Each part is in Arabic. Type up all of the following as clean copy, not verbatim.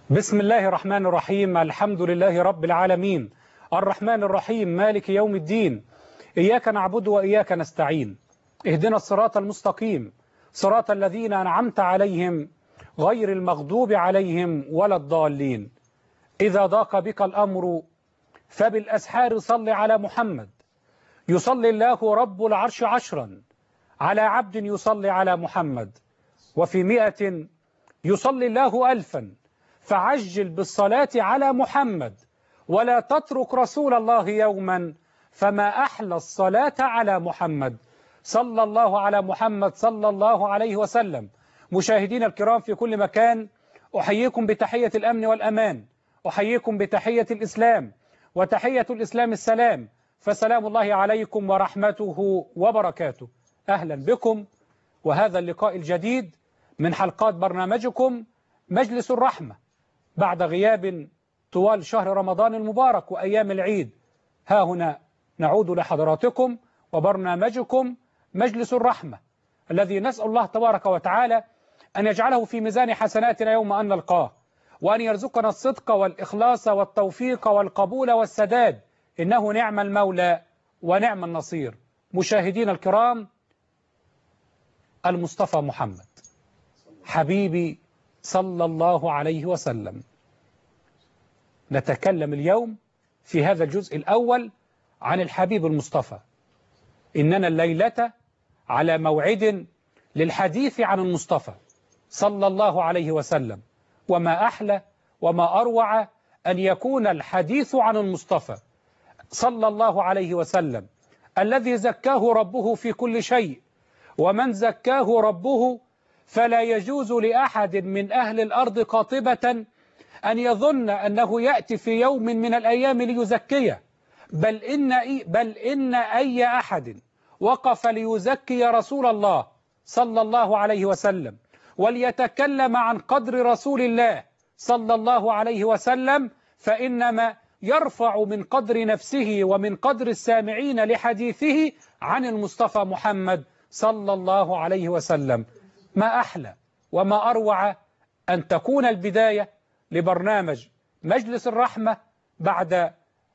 بسم الله الرحمن الرحيم. الحمد لله رب العالمين، الرحمن الرحيم، مالك يوم الدين. إياك نعبد وإياك نستعين. اهدنا الصراط المستقيم، صراط الذين أنعمت عليهم غير المغضوب عليهم ولا الضالين. إذا ضاق بك الأمر فبالأسحار صل على محمد. يصلي الله رب العرش 10 على عبد يصلي على محمد، وفي 100 يصلي الله 1000. فعجل بالصلاة على محمد، ولا تترك رسول الله يوما، فما أحلى الصلاة على محمد. صلى الله على محمد صلى الله عليه وسلم. مشاهدين الكرام في كل مكان، أحييكم بتحية الأمن والأمان، أحييكم بتحية الإسلام، وتحية الإسلام السلام، فسلام الله عليكم ورحمته وبركاته. أهلا بكم، وهذا اللقاء الجديد من حلقات برنامجكم مجلس الرحمة بعد غياب طوال شهر رمضان المبارك وأيام العيد. ها هنا نعود لحضراتكم وبرنامجكم مجلس الرحمة، الذي نسأل الله تبارك وتعالى أن يجعله في ميزان حسناتنا يوم أن نلقاه، وأن يرزقنا الصدق والإخلاص والتوفيق والقبول والسداد، إنه نعم المولى ونعم النصير. مشاهدين الكرام، المصطفى محمد حبيبي صلى الله عليه وسلم. نتكلم اليوم في هذا الجزء الأول عن الحبيب المصطفى. إننا الليلة على موعد للحديث عن المصطفى صلى الله عليه وسلم، وما أحلى وما أروع أن يكون الحديث عن المصطفى صلى الله عليه وسلم، الذي زكاه ربه في كل شيء، ومن زكاه ربه فلا يجوز لأحد من أهل الأرض قاطبة أن يظن أنه يأتي في يوم من الأيام ليزكيه، بل إن أي أحد وقف ليزكي رسول الله صلى الله عليه وسلم وليتكلم عن قدر رسول الله صلى الله عليه وسلم، فإنما يرفع من قدر نفسه ومن قدر السامعين لحديثه عن المصطفى محمد صلى الله عليه وسلم. ما أحلى وما أروع أن تكون البداية لبرنامج مجلس الرحمة بعد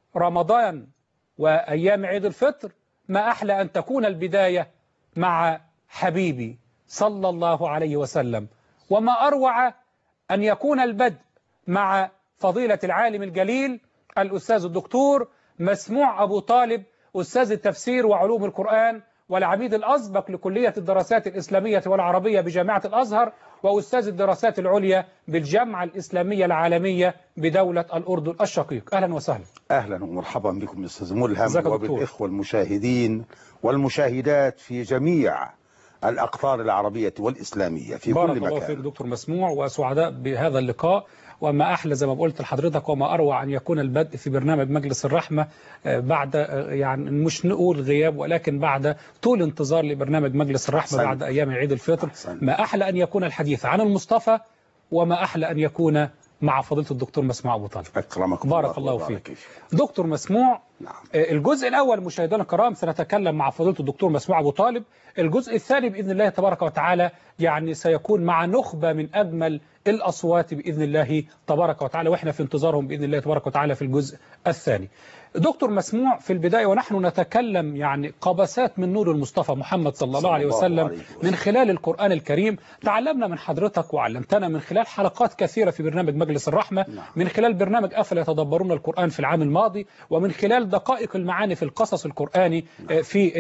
رمضان وأيام عيد الفطر. ما أحلى أن تكون البداية مع حبيبي صلى الله عليه وسلم، وما أروع أن يكون البدء مع فضيلة العالم الجليل الأستاذ الدكتور مسموع أبو طالب، أستاذ التفسير وعلوم القرآن والعميد الأسبق لكلية الدراسات الإسلامية والعربية بجامعة الأزهر، وأستاذ الدراسات العليا بالجامعة الإسلامية العالمية بدولة الأردن الشقيق. أهلا وسهلا. أهلا ومرحبا بكم أستاذ ملهم وبالإخوة المشاهدين والمشاهدات في جميع الأقطار العربية والإسلامية في كل مكان. بارك الله فيك دكتور مسموع، وسعداء بهذا اللقاء. وما أحلى زي ما قلت لحضرتك وما أروع أن يكون البدء في برنامج مجلس الرحمة بعد، يعني مش نقول غياب، ولكن بعد طول انتظار لبرنامج مجلس الرحمة بعد أيام عيد الفطر. ما أحلى أن يكون الحديث عن المصطفى، وما أحلى أن يكون مع فضيلة الدكتور مسموع أبو طالب. أكرمكم بارك الله فيك دكتور مسموع. نعم. الجزء الأول مشاهدينا الكرام سنتكلم مع فضيلة الدكتور مسموع أبو طالب. الجزء الثاني بإذن الله تبارك وتعالى يعني سيكون مع نخبة من أجمل الأصوات بإذن الله تبارك وتعالى، وإحنا في انتظارهم بإذن الله تبارك وتعالى في الجزء الثاني. دكتور مسموع، في البداية ونحن نتكلم يعني قبسات من نور المصطفى محمد صلى الله عليه وسلم من خلال القرآن الكريم، تعلمنا من حضرتك وعلمتنا من خلال حلقات كثيرة في برنامج مجلس الرحمة، من خلال برنامج أفلا يتدبرون القرآن في العام الماضي، ومن خلال دقائق المعاني في القصص القرآني في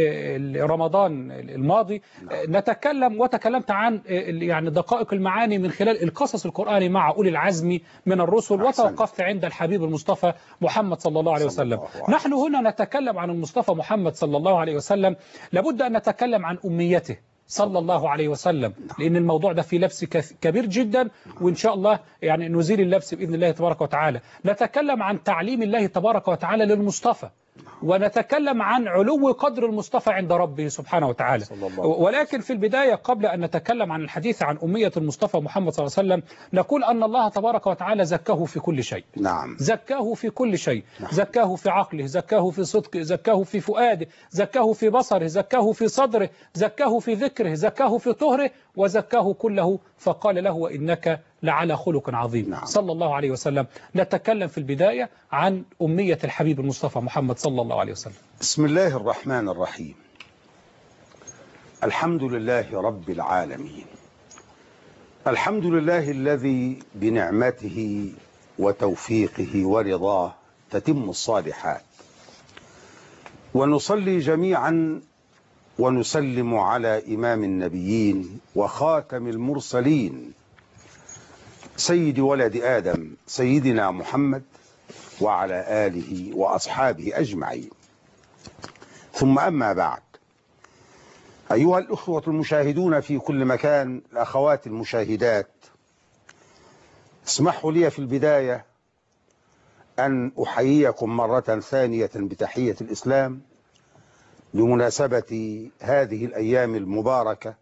رمضان الماضي. نتكلم وتكلمت عن يعني دقائق المعاني من خلال القصص القرآني مع أولي العزم من الرسل، وتوقفت عند الحبيب المصطفى محمد صلى الله عليه وسلم. نحن هنا نتكلم عن المصطفى محمد صلى الله عليه وسلم، لابد أن نتكلم عن أميته صلى الله عليه وسلم، لأن الموضوع ده فيه لبس كبير جدا، وإن شاء الله يعني نزيل اللبس بإذن الله تبارك وتعالى. نتكلم عن تعليم الله تبارك وتعالى للمصطفى، ونتكلم عن علو قدر المصطفى عند ربه سبحانه وتعالى. ولكن في البداية قبل أن نتكلم عن الحديث عن أمية المصطفى محمد صلى الله عليه وسلم، نقول أن الله تبارك وتعالى زكاه في كل شيء. نعم. زكاه في كل شيء. نعم. زكاه في عقله، زكاه في صدقه، زكاه في فؤاده، زكاه في بصره، زكاه في صدره، زكاه في ذكره، زكاه في طهره، وزكاه كله، فقال له وإنك لعلى خلق عظيم. نعم. صلى الله عليه وسلم. نتكلم في البداية عن أمية الحبيب المصطفى محمد صلى الله عليه وسلم. بسم الله الرحمن الرحيم. الحمد لله رب العالمين. الحمد لله الذي بنعمته وتوفيقه ورضاه تتم الصالحات، ونصلي جميعا ونسلم على إمام النبيين وخاتم المرسلين سيد ولد آدم سيدنا محمد وعلى آله وأصحابه أجمعين. ثم أما بعد، أيها الأخوة المشاهدون في كل مكان، الأخوات المشاهدات، اسمحوا لي في البداية أن أحييكم مرة ثانية بتحية الإسلام لمناسبة هذه الأيام المباركة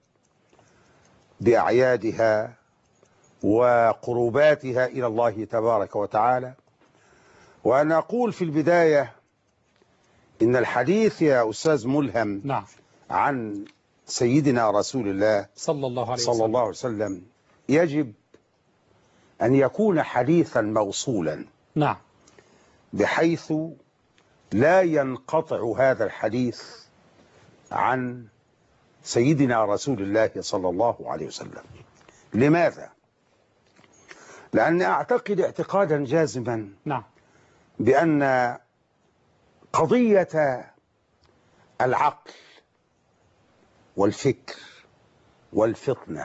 بأعيادها وقرباتها إلى الله تبارك وتعالى. وأنا أقول في البداية إن الحديث يا أستاذ ملهم نعم. عن سيدنا رسول الله صلى الله عليه وسلم يجب أن يكون حديثا موصولا، نعم، بحيث لا ينقطع هذا الحديث عن سيدنا رسول الله صلى الله عليه وسلم. لماذا؟ لأن أعتقد اعتقادا جازما نعم بأن قضية العقل والفكر والفطنة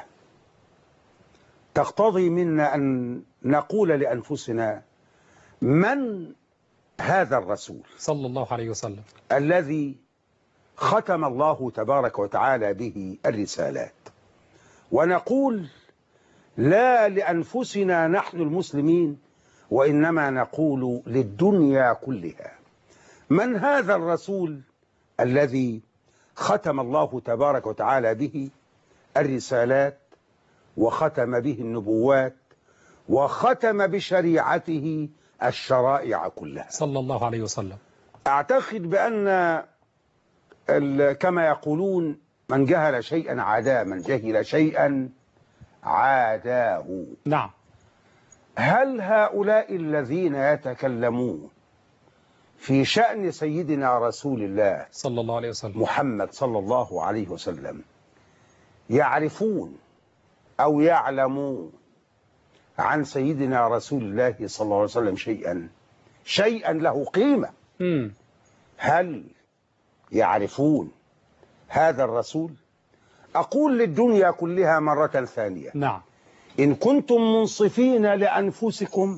تقتضي منا أن نقول لأنفسنا: من هذا الرسول صلى الله عليه وسلم الذي ختم الله تبارك وتعالى به الرسالات؟ ونقول لا لأنفسنا نحن المسلمين، وإنما نقول للدنيا كلها: من هذا الرسول الذي ختم الله تبارك وتعالى به الرسالات، وختم به النبوات، وختم بشريعته الشرائع كلها صلى الله عليه وسلم؟ أعتقد بأن كما يقولون: من جهل شيئا عاداه، من جهل شيئا عاداه. نعم. هل هؤلاء الذين يتكلمون في شأن سيدنا رسول الله صلى الله عليه وسلم محمد صلى الله عليه وسلم يعرفون أو يعلمون عن سيدنا رسول الله صلى الله عليه وسلم شيئا له قيمة؟ هل يعرفون هذا الرسول؟ أقول للدنيا كلها مرة ثانية: نعم. إن كنتم منصفين لأنفسكم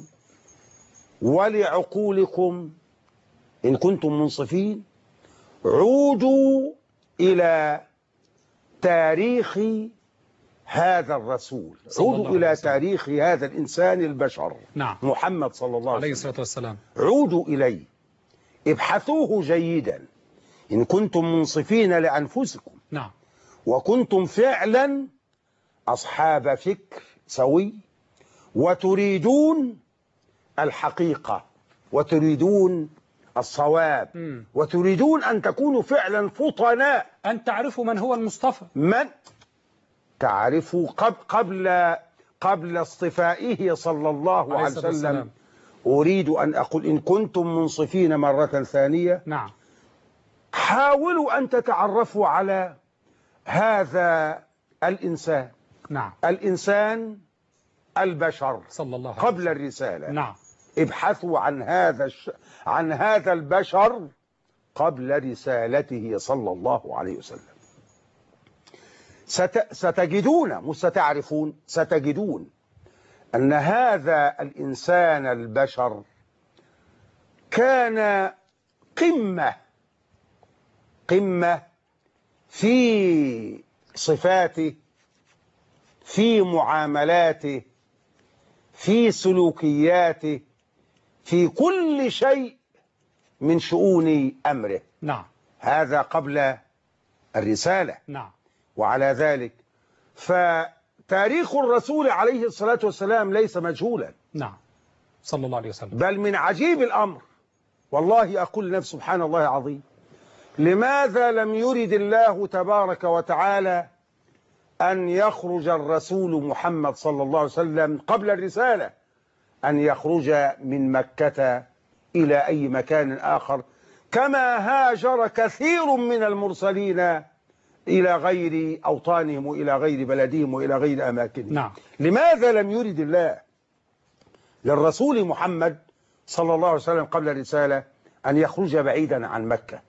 ولعقولكم، إن كنتم منصفين، عودوا إلى تاريخ هذا الرسول، عودوا إلى تاريخ هذا الإنسان البشر، نعم، محمد صلى الله عليه الصلاة والسلام. عودوا إليه، ابحثوه جيدا إن كنتم منصفين لأنفسكم. نعم. وكنتم فعلا أصحاب فكر سوي، وتريدون الحقيقة، وتريدون الصواب، وتريدون أن تكونوا فعلا فطناء، أن تعرفوا من هو المصطفى، من تعرفوا قبل اصطفائه صلى الله عليه وسلم. أريد أن أقول: إن كنتم منصفين مرة ثانية، نعم، حاولوا أن تتعرفوا على هذا الإنسان، نعم، الإنسان البشر صلى الله عليه قبل وسلم. الرسالة. نعم. ابحثوا عن هذا البشر قبل رسالته صلى الله عليه وسلم. ستجدون، مش ستعرفون، ستجدون أن هذا الإنسان البشر كان قمة في صفاته، في معاملاته، في سلوكياته، في كل شيء من شؤون أمره. نعم. هذا قبل الرسالة. نعم. وعلى ذلك فتاريخ الرسول عليه الصلاة والسلام ليس مجهولا. نعم، صلى الله عليه وسلم. بل من عجيب الأمر، والله أقول لنفسي: سبحان الله العظيم، لماذا لم يرد الله تبارك وتعالى أن يخرج الرسول محمد صلى الله عليه وسلم قبل الرسالة، أن يخرج من مكة إلى أي مكان آخر، كما هاجر كثير من المرسلين إلى غير أوطانهم وإلى غير بلدهم وإلى غير أماكنهم. نعم. لماذا لم يرد الله للرسول محمد صلى الله عليه وسلم قبل الرسالة أن يخرج بعيدا عن مكة؟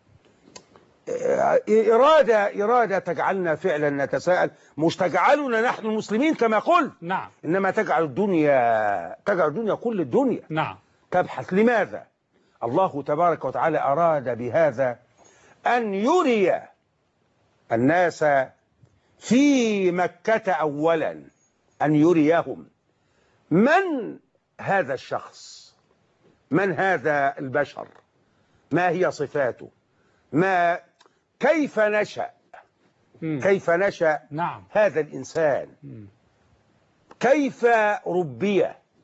إرادة تجعلنا فعلا نتساءل، مش تجعلنا نحن المسلمين كما قلت، نعم. إنما تجعل الدنيا كل الدنيا نعم. تبحث. لماذا؟ الله تبارك وتعالى أراد بهذا أن يري الناس في مكة أولا، أن يريهم من هذا الشخص، من هذا البشر، ما هي صفاته، كيف نشأ نعم. هذا الإنسان، كيف ربي،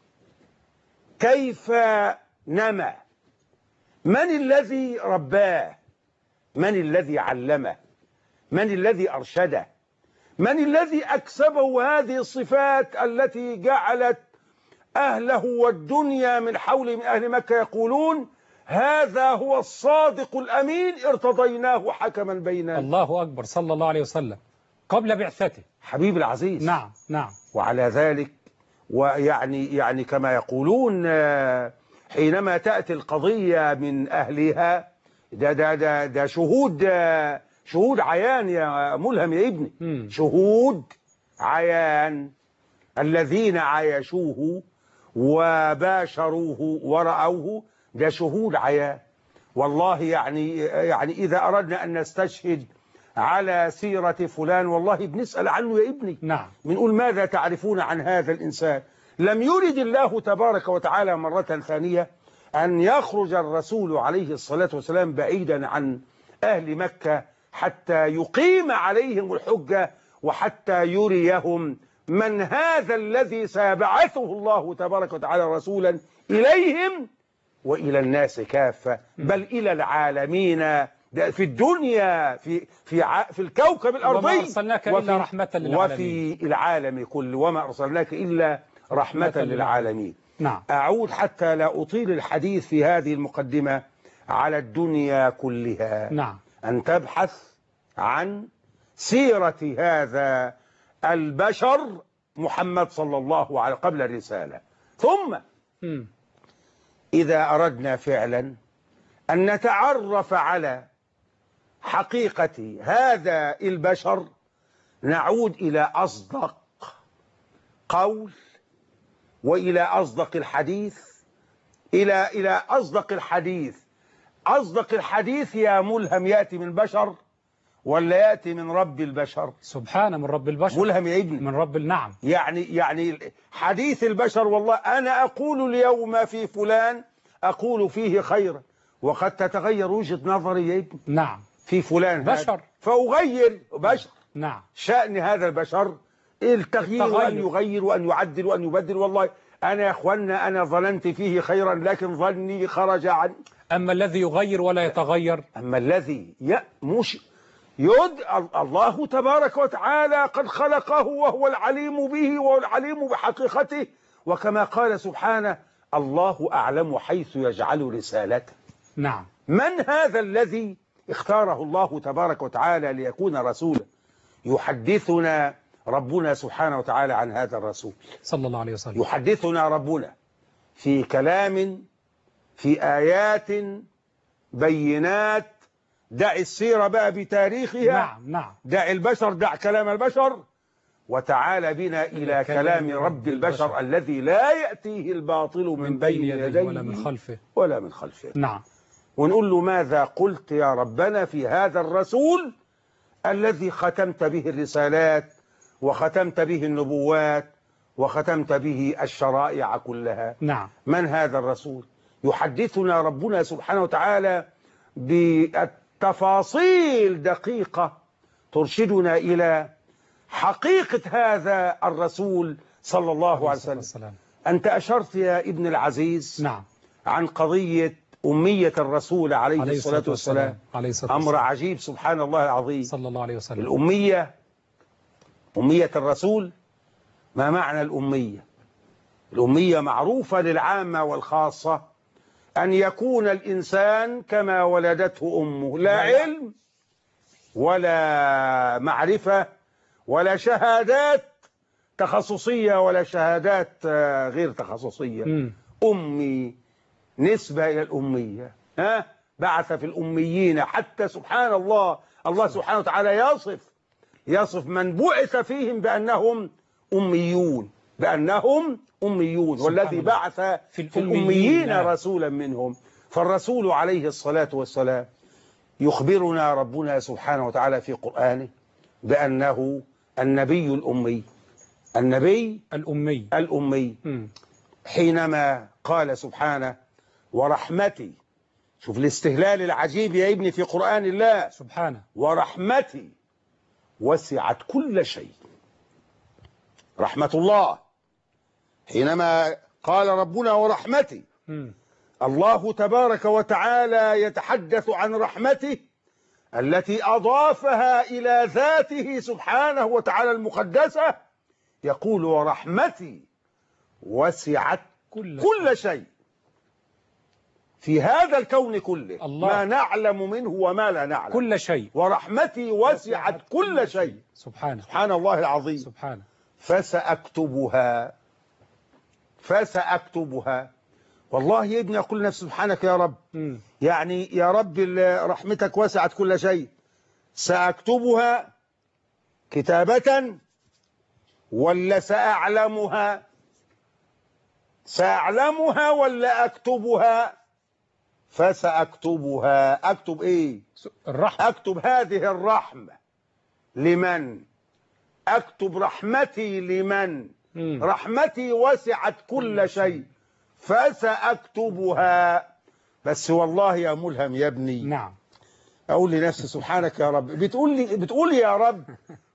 كيف نمى، من الذي رباه، من الذي علمه، من الذي أرشده، من الذي أكسبه هذه الصفات التي جعلت أهله والدنيا من حول من أهل مكة يقولون هذا هو الصادق الأمين ارتضيناه حكما بيننا. الله أكبر، صلى الله عليه وسلم قبل بعثته. حبيب العزيز. نعم. نعم. وعلى ذلك يعني كما يقولون حينما تأتي القضية من أهلها ده شهود عيان يا ملهم يا ابني. شهود عيان الذين عايشوه وباشروه ورأوه، ده شهود عيان. والله يعني إذا أردنا أن نستشهد على سيرة فلان والله بنسأل عنه يا ابني. نعم. بنقول ماذا تعرفون عن هذا الإنسان؟ لم يرد الله تبارك وتعالى مرة ثانية أن يخرج الرسول عليه الصلاة والسلام بعيدا عن أهل مكة حتى يقيم عليهم الحجة وحتى يريهم من هذا الذي سيبعثه الله تبارك وتعالى رسولا إليهم وإلى الناس كافة، بل إلى العالمين في الدنيا في الكوكب الأرضي. وما أرسلناك إلا رحمة للعالمين. وفي العالم كله، وما أرسلناك إلا رحمة للعالمين. نعم. أعود حتى لا أطيل الحديث في هذه المقدمة على الدنيا كلها. نعم. أن تبحث عن سيرة هذا البشر محمد صلى الله عليه قبل الرسالة. ثم إذا أردنا فعلا أن نتعرف على حقيقة هذا البشر نعود إلى أصدق قول وإلى أصدق الحديث، إلى أصدق الحديث. أصدق الحديث يا ملهم يأتي من بشر ولا يأتي من رب البشر؟ سبحانه، من رب البشر. ملهم يا ابني، من رب النعم. يعني حديث البشر والله أنا أقول اليوم في فلان أقول فيه خيرا، وقد تتغير وجهة نظري يا ابني. نعم. في فلان بشر فأغير بشر. نعم. شأن هذا البشر التغيير وأن يغير وأن يعدل وأن يبدل. والله أنا يا أخوانا أنا ظننت فيه خيرا لكن ظني خرج عن. أما الذي يغير ولا يتغير، أما الذي الله تبارك وتعالى قد خلقه وهو العليم به وهو العليم بحقيقته، وكما قال سبحانه الله أعلم حيث يجعل رسالته. نعم. من هذا الذي اختاره الله تبارك وتعالى ليكون رسولا؟ يحدثنا ربنا سبحانه وتعالى عن هذا الرسول صلى الله عليه وسلم. يحدثنا ربنا في كلام، في آيات بينات. دع السيرة بقى بتاريخها. نعم. نعم. دع البشر، دع كلام البشر، وتعال بنا إلى كلام رب البشر الذي لا يأتيه الباطل من بين يديه ولا من خلفه. نعم. ونقول له ماذا قلت يا ربنا في هذا الرسول الذي ختمت به الرسالات وختمت به النبوات وختمت به الشرائع كلها؟ نعم. من هذا الرسول؟ يحدثنا ربنا سبحانه وتعالى بتفاصيل دقيقة ترشدنا إلى حقيقة هذا الرسول صلى الله عليه وسلم. أنت أشرت يا ابن العزيز نعم عن قضية أمية الرسول عليه الصلاة والسلام. أمر عجيب سبحان الله العظيم. صلى الله عليه وسلم. الأمية أمية الرسول. ما معنى الأمية؟ الأمية معروفة للعامة والخاصة، أن يكون الإنسان كما ولدته أمه، لا علم ولا معرفة ولا شهادات تخصصية ولا شهادات غير تخصصية. أمي نسبة إلى الأمية. بعث في الأميين، حتى سبحان الله، الله سبحانه وتعالى يصف من بعث فيهم بأنهم أميون، والذي بعث في الأميين رسولا منهم. فالرسول عليه الصلاة والسلام يخبرنا ربنا سبحانه وتعالى في قرآنه بأنه النبي الأمي حينما قال سبحانه ورحمتي. شوف الاستهلال العجيب يا ابني في قرآن الله سبحانه. ورحمتي وسعت كل شيء. رحمة الله حينما قال ربنا ورحمتي، الله تبارك وتعالى يتحدث عن رحمته التي أضافها إلى ذاته سبحانه وتعالى المقدسة، يقول ورحمتي وسعت كل شيء في هذا الكون كله، ما نعلم منه وما لا نعلم، كل شيء. ورحمتي وسعت كل شيء. سبحان الله العظيم. سبحانه. فسأكتبها. والله يا ابني أقول نفسي سبحانك يا رب. يعني يا رب رحمتك وسعت كل شيء، سأكتبها كتابة ولا سأعلمها ولا أكتبها؟ فسأكتبها. أكتب إيه؟ الرحمة. أكتب هذه الرحمة لمن؟ أكتب رحمتي لمن؟ رحمتي وسعت كل شيء فسأكتبها. بس والله يا ملهم يا ابني، نعم، أقول لنفسي سبحانك يا رب، بتقول يا رب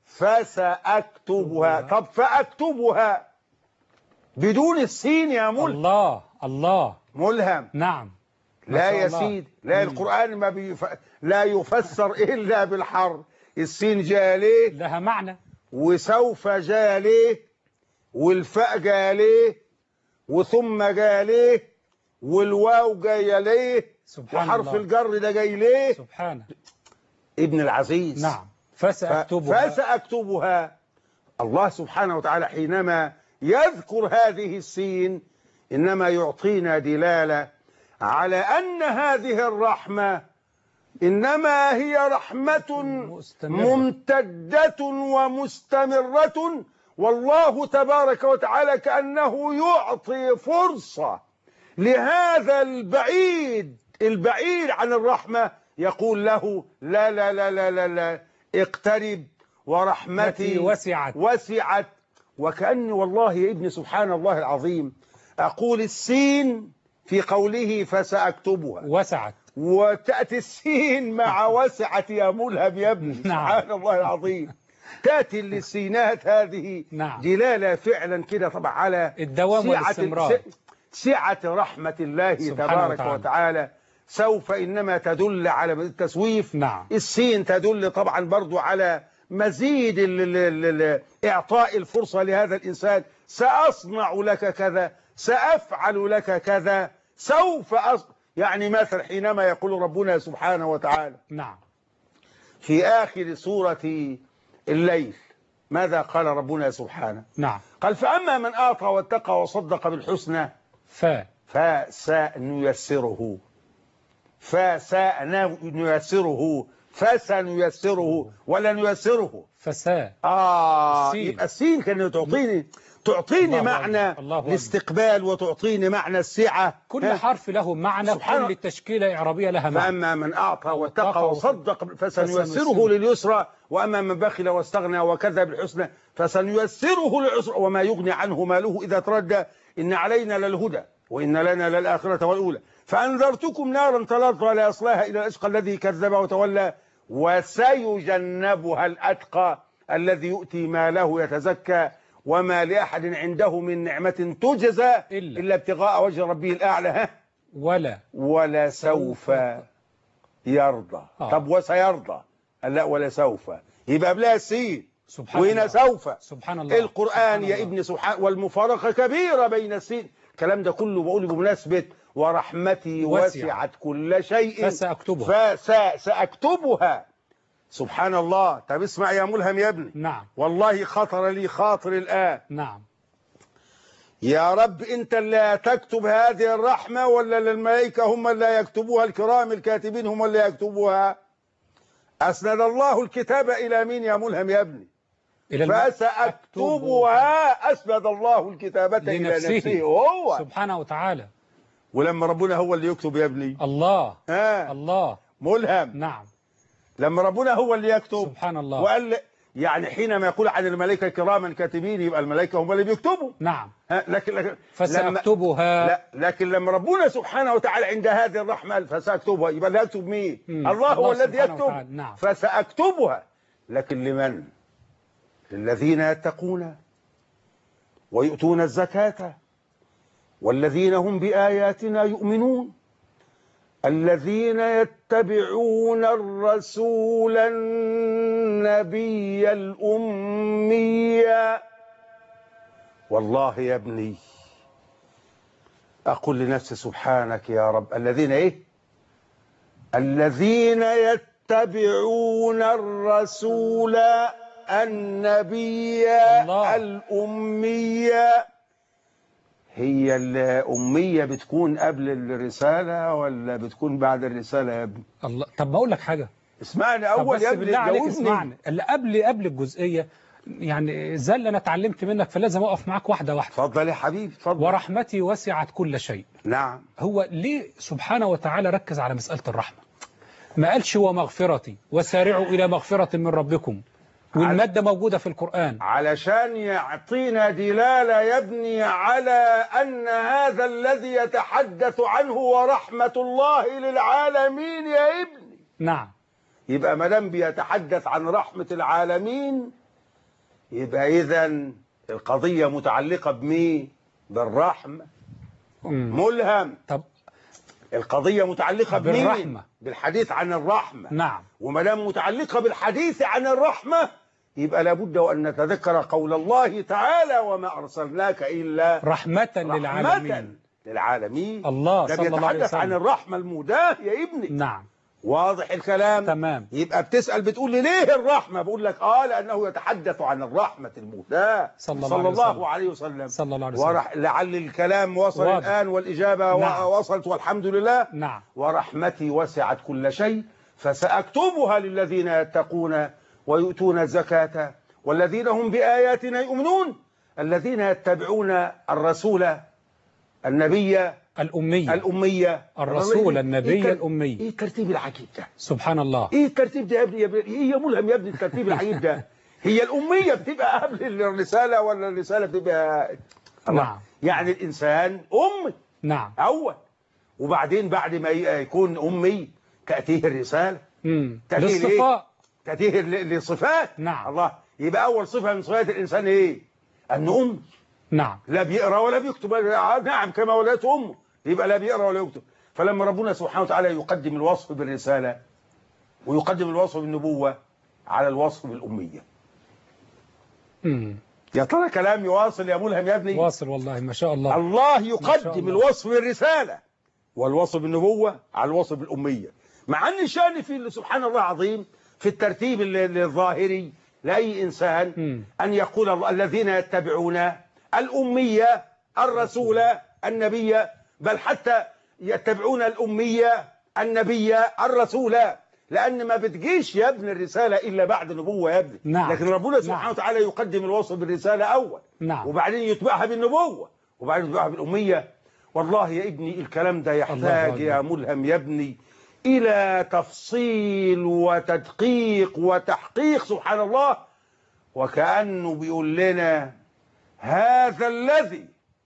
فسأكتبها. طب فأكتبها بدون السين يا ملهم. الله ملهم. نعم. لا يا سيدي، لا، القرآن لا يفسر إلا بالحرف. السين جاء ليه؟ لها معنى. وسوف جاء ليه؟ والفاء جاء ليه؟ وثم جاء ليه؟ والواو جاي ليه؟ وحرف الجر ده جاي ليه؟ سبحانه ابن العزيز. نعم. فسأكتبها. فسأكتبها. الله سبحانه وتعالى حينما يذكر هذه السين إنما يعطينا دلالة على أن هذه الرحمة إنما هي رحمة ممتدة ومستمرة، والله تبارك وتعالى كأنه يعطي فرصة لهذا البعيد عن الرحمة، يقول له لا لا لا لا لا, لا اقترب ورحمتي وسعت. وكأني والله يا ابني سبحان الله العظيم أقول السين في قوله فسأكتبها وسعت، وتأتي السين مع وسعت يا ملهم يا ابني. سبحان الله العظيم. تأتي للسينات هذه دلالة فعلا كده طبعا على الدوام والاستمرار، سعة رحمة الله تبارك وتعالى. سوف إنما تدل على التسويف. السين تدل طبعا برضو على مزيد إعطاء الفرصة لهذا الإنسان. سأصنع لك كذا، سأفعل لك كذا، سوف يعني مثل حينما يقول ربنا سبحانه وتعالى في آخر سورة الليل ماذا قال ربنا سبحانه؟ قال فأما من أعطى واتقى وصدق بالحسنى فسنيسره ولا نيسره يبقى السين كان تعطيني معنى الاستقبال وتعطيني معنى السعة. كل حرف له معنى، كل تشكيلة إعرابية لها معنى. فأما من أعطى واتقى وصدق فسنيسره لليسرى، وأما من بخل واستغنى وكذب بالحسنى فسنيسره للعسرى وما يغني عنه ماله إذا تردى إن علينا للهدى وإن لنا للآخرة والأولى فأنذرتكم نارا تلظى لا يصلاها إلى الأشقى الذي كذب وتولى وسيجنبها الأتقى الذي يؤتي ماله يتزكى وما لأحد عنده من نعمة تجزى إلا ابتغاء وجه ربه الأعلى ولا سوف يرضى. طب وسيرضى؟ لا ولا سوف، يبقى قبلها السين سبحان وهنا الله. سوف. سبحان الله. القرآن سبحان يا الله. ابني سبحان، والمفارقة كبيرة بين السين. الكلام ده كله بقوله بمناسبة ورحمتي وسعت كل شيء فسأكتبها. سأكتبها. سبحان الله. طب اسمع يا ملهم يا ابني. نعم. والله خطر لي خاطر الآن. نعم. يا رب أنت اللي تكتب هذه الرحمة ولا الملائكة هم اللي يكتبوها، الكرام الكاتبين هم اللي يكتبوها؟ أسند الله الكتاب إلى مين يا ملهم يا ابني؟ فسأكتبها. أسند الله الكتابة إلى نفسه هو سبحانه وتعالى. ولما ربنا هو اللي يكتب يا ابني. الله. الله. ملهم. نعم. لما ربنا هو اللي يكتب. سبحان الله. وقال يعني حينما يقول عن الملائكة كراما كاتبين يبقى الملائكة هم اللي بيكتبوا. نعم. لكن فسأكتبها. لا، لكن لما ربنا سبحانه وتعالى عند هذه الرحمة فسأكتبها، يبقى اللي يكتب مين؟ الله هو الذي يكتب. نعم. فسأكتبها. لكن لمن؟ للذين يتقون ويؤتون الزكاة والذين هم بآياتنا يؤمنون، الذين يتبعون الرسول النبي الأمي. والله يا ابني أقول لنفسي سبحانك يا رب، الذين إيه؟ الذين يتبعون الرسول النبي الأمي. هي الأمية بتكون قبل الرسالة ولا بتكون بعد الرسالة يا ابني؟ الله. طب بقول لك حاجة، اسمعني أول يا ابني، بالله عليك اسمعني. اللي قبل الجزئية يعني زل أنا اتعلمت منك، فلازم أقف معاك واحدة واحدة. اتفضل يا حبيبي اتفضل. ورحمتي وسعت كل شيء. نعم. هو ليه سبحانه وتعالى ركز على مسألة الرحمة؟ ما قالش ومغفرتي وسارعوا إلى مغفرة من ربكم، والمادة موجودة في القرآن، علشان يعطينا دلالة يا ابني على أن هذا الذي يتحدث عنه ورحمة الله للعالمين يا ابني. نعم. يبقى ما دام بيتحدث عن رحمة العالمين يبقى إذن القضية متعلقة بمين؟ بالرحمة. ملهم. طب القضية متعلقة بمين؟ بالرحمة، بالحديث عن الرحمة. نعم. وما دام متعلقة بالحديث عن الرحمة يبقى لابد وأن نتذكر قول الله تعالى وما أرسلناك إلا رحمة للعالمين. الله ده صلى الله عليه بيتحدث عن الرحمة المهداة يا ابني. نعم. واضح الكلام؟ تمام. يبقى بتسأل بتقول لي ليه الرحمة؟ بقول لك لأنه يتحدث عن الرحمة المهداة صلى الله عليه وسلم. صلى الله عليه وسلم. لعل الكلام وصل واضح الآن والإجابة نعم. وصلت والحمد لله. نعم. ورحمتي وسعت كل شيء فسأكتبها للذين يتقون ويؤتون الزكاة والذين هم بآياتنا يؤمنون، الذين يتبعون الرسول النبي الأمية الرسول النبي الأمي. ايه الترتيب العجيب ده؟ سبحان الله. ايه الترتيب ده يا ابني؟ ايه يا ملهم يا ابني الترتيب العجيب ده؟ هي الأمية بتبقى قبل الرسالة ولا الرسالة بتبقى؟ نعم. يعني الإنسان نعم. أول، وبعدين بعد ما يكون أمي تأتيه الرسالة. للصفاء. تأتيه للصفات. نعم. الله. يبقى أول صفة من صفات الإنسان إيه؟ أنه أم. نعم. لا بيقرأ ولا بيكتب. نعم كما ولدته أمه، يبقى لا بيقرأ ولا يكتب. فلما ربنا سبحانه وتعالى يقدم الوصف بالرسالة ويقدم الوصف بالنبوة على الوصف بالأمية. يا ترى كلامي واصل يا ملهم يا ابني؟ واصل والله ما شاء الله. الله يقدم الوصف بالرسالة والوصف بالنبوة على الوصف بالأمية، مع أن الشأن في سبحان الله عظيم في الترتيب الظاهري لأي إنسان أن يقول الذين يتبعون الأمية الرسول النبي، بل حتى يتبعون الأمية النبي الرسول، لأن ما بتجيش يا ابن الرسالة إلا بعد نبوة يا ابني. نعم. لكن ربنا سبحانه وتعالى يقدم الوصف بالرسالة أول. نعم. وبعدين يتبعها بالنبوة وبعدين يتبعها بالأمية. والله يا ابني الكلام ده يحتاج يا ملهم يا ابني إلى تفصيل وتدقيق وتحقيق. سبحان الله. وكأنه بيقول لنا هذا الذي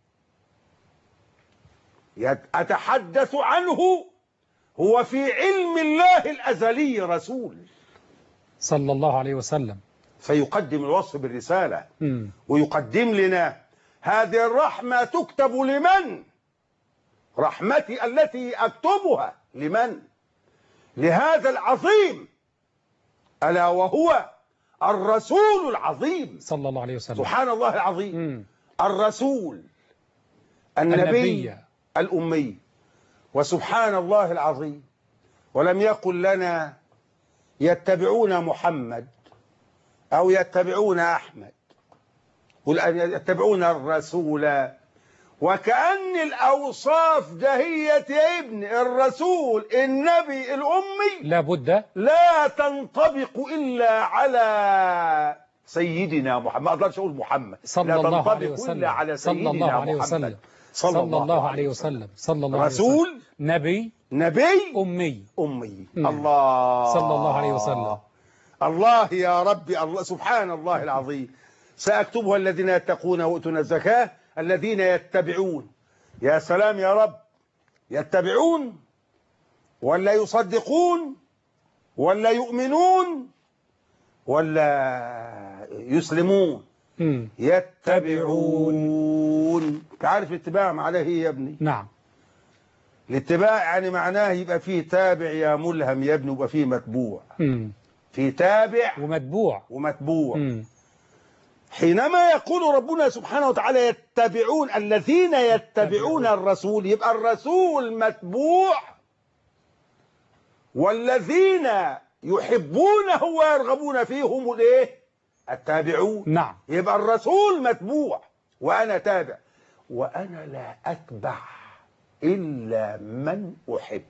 أتحدث عنه هو في علم الله الأزلي رسول صلى الله عليه وسلم، فيقدم الوصف بالرسالة ويقدم لنا هذه الرحمة تكتب لمن؟ رحمتي التي أكتبها لمن؟ لهذا العظيم ألا وهو الرسول العظيم صلى الله عليه وسلم. سبحان الله العظيم. الرسول النبي الأمي. وسبحان الله العظيم، ولم يقل لنا يتبعون محمد أو يتبعون أحمد، قل أن يتبعون الرسول. وكأن الأوصاف دهية يا ابن الرسول النبي الأمي لابد لا تنطبق إلا على سيدنا محمد. ما أقدرش أقول محمد، صلى لا الله عليه تنطبق وسلم. إلا على صلى الله سيدنا عليه محمد وسلم. صلى الله عليه وسلم. صلى الله عليه وسلم. رسول نبي نبي أمي. أمي. الله صلى الله عليه وسلم. الله يا ربي، الله سبحان الله العظيم. سأكتبها الذين يتقون ويؤتون الزكاة الذين يتبعون. يا سلام يا رب، يتبعون ولا يصدقون ولا يؤمنون ولا يسلمون؟ يتبعون. تعرف الاتباع معناه ايه يا ابني؟ نعم. الاتباع يعني معناه يبقى فيه تابع يا ملهم يا ابني، ويبقى فيه متبوع. في تابع ومتبوع ومتبوع. حينما يقول ربنا سبحانه وتعالى يتبعون الذين يتبعون الرسول، يبقى الرسول متبوع، والذين يحبونه ويرغبون فيهم الايه؟ التابعون. نعم. يبقى الرسول متبوع وأنا تابع، وأنا لا أتبع إلا من أحب.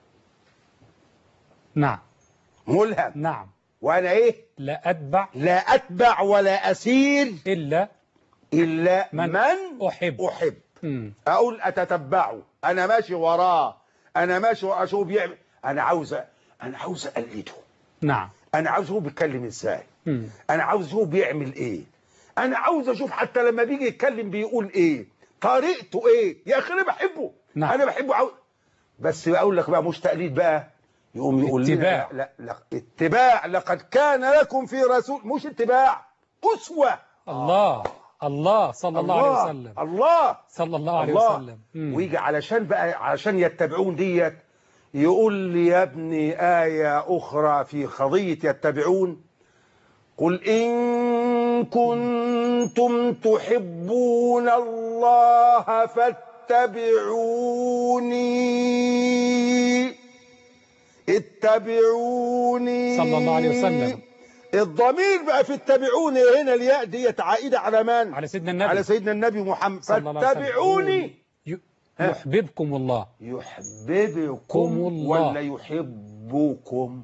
نعم. ملهم. نعم. وأنا إيه؟ لا أتبع ولا أسير إلا من أحب. أقول أتتبعه، أنا ماشي وراه، أنا ماشي وراه، أشوف بيعمل، أنا عاوز أقلده. نعم. أنا عاوز أشوف بيتكلم إزاي، أنا عاوز أشوف بيعمل إيه، أنا عاوز أشوف حتى لما بيجي يتكلم بيقول إيه، طريقته إيه. يا أخي أنا بحبه. نعم. أنا بحبه بس بقول لك بقى مش تقليد بقى، يقوم يقول اتباع. لنا لا اتباع. لقد كان لكم في رسول، مش اتباع، أسوة. الله صلى الله عليه وسلم. الله صلى الله عليه وسلم. ويجي علشان يتبعون ديت، يقول لي يا ابني آية أخرى في قضية يتبعون. قل إن كنتم تحبون الله فاتبعوني، اتبعوني صلى الله عليه وسلم. الضمير بقى في اتبعوني هنا، الياء ديت عائدة على من؟ على سيدنا النبي. على سيدنا النبي محمد. فاتبعوني يحببكم الله. يحببكم الله ولا يحبكم؟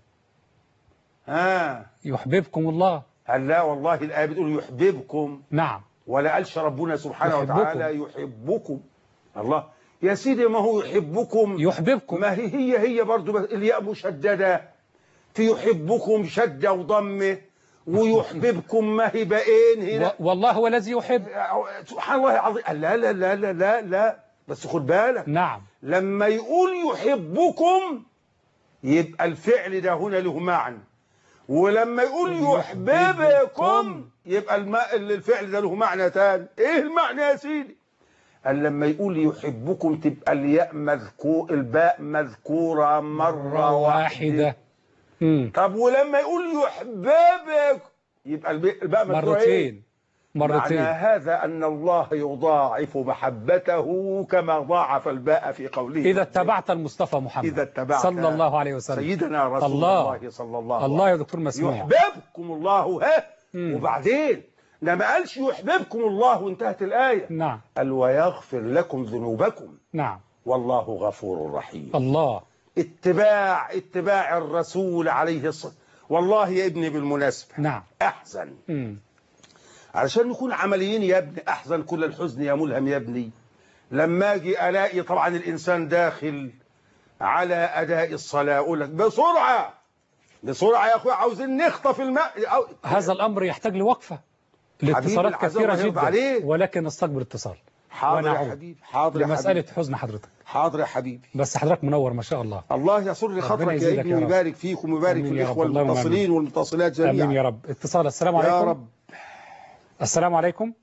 يحببكم الله. قال لا والله الآية بتقول يحببكم. نعم. ولا قالش ربنا سبحانه وتعالى يحبكم. الله يا سيدي، ما هو يحبكم ما هي برضو الياء مشددة في يحبكم شدة وضمه، ويحببكم ما هي بقين هنا. والله هو الذي يحب. سبحان الله العظيم. لا لا لا لا لا لا، بس خد بالك. نعم. لما يقول يحبكم يبقى الفعل ده هنا له معنى، ولما يقول يحببكم يبقى الفعل ده له معنى تاني. ايه المعنى يا سيدي؟ قال لما يقول يحبكم تبقى الباء مذكورة مرة واحدة. طب ولما يقول يحببك يبقى الباء مذكورة مرتين. معنى هذا أن الله يضاعف محبته كما ضاعف الباء في قوله إذا اتبعت المصطفى محمد، إذا اتبعت صلى الله عليه وسلم سيدنا رسول الله صلى الله عليه وسلم. الله يا دكتور مسموع. يحببكم الله. وبعدين لما قالش يحببكم الله وانتهت الآية. نعم. قال ويغفر لكم ذنوبكم. نعم. والله غفور رحيم. الله. اتباع الرسول عليه الصلاة. والله يا ابني بالمناسبة. نعم. أحزن. علشان نكون عمليين يا ابني، أحزن كل الحزن يا ملهم يا ابني، لما أجي ألاقي طبعا الإنسان داخل على أداء الصلاة أقول لك بسرعة بسرعة يا أخويا عاوزين نخطف الماء. هذا الأمر يحتاج لوقفة، الاتصالات كثيرة جدا، ولكن نستقبل اتصال. حاضر يا حبيبي. حاضر يا حبيبي. مسألة حزن حضرتك. حاضر يا حبيبي. بس حضرتك منور ما شاء الله. الله يسر خاطرك يا ابني ويبارك فيكم ويبارك في الإخوة المتصلين والمتصلات جميعا. آمين يا رب. اتصال. السلام عليكم. يا رب. السلام عليكم.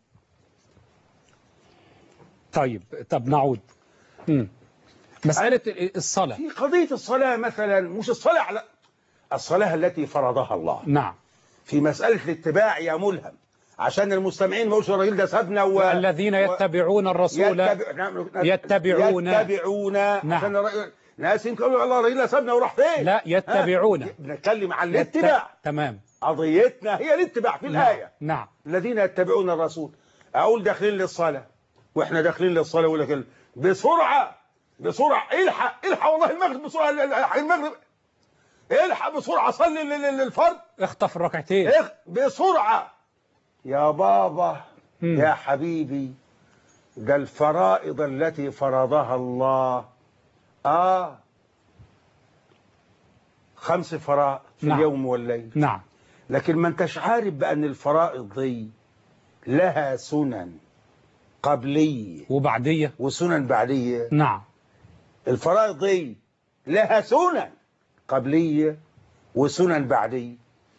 طب نعود. مسألة الصلاة، في قضية الصلاة مثلا، مش الصلاة على الصلاة التي فرضها الله. نعم. في مسألة الاتباع يا ملهم، عشان المستمعين ما يقولش الراجل ده سابنا الذين يتبعون الرسول يتبعون عشان نعم. ناس يمكن يقولوا الله الراجل ده سابنا وراح فين؟ لا، يتبعون. بنتكلم عن الاتباع. تمام. قضيتنا هي الاتباع في الآية. نعم. الذين يتبعون الرسول. أقول داخلين للصلاة، وإحنا داخلين للصلاة يقول لك بسرعة بسرعة، الحق والله المغرب بسرعة، المغرب الحق بسرعة صلي للفرد، اخطف الركعتين بسرعة يا بابا. يا حبيبي، ده الفرائض التي فرضها الله 5 فرائض في نعم. اليوم والليل. نعم. لكن ما انتش عارف بأن الفرائض دي لها سنن قبلية وبعدية وسنن بعدية. نعم. الفرائض دي لها سنن قبلية وسنن بعدية.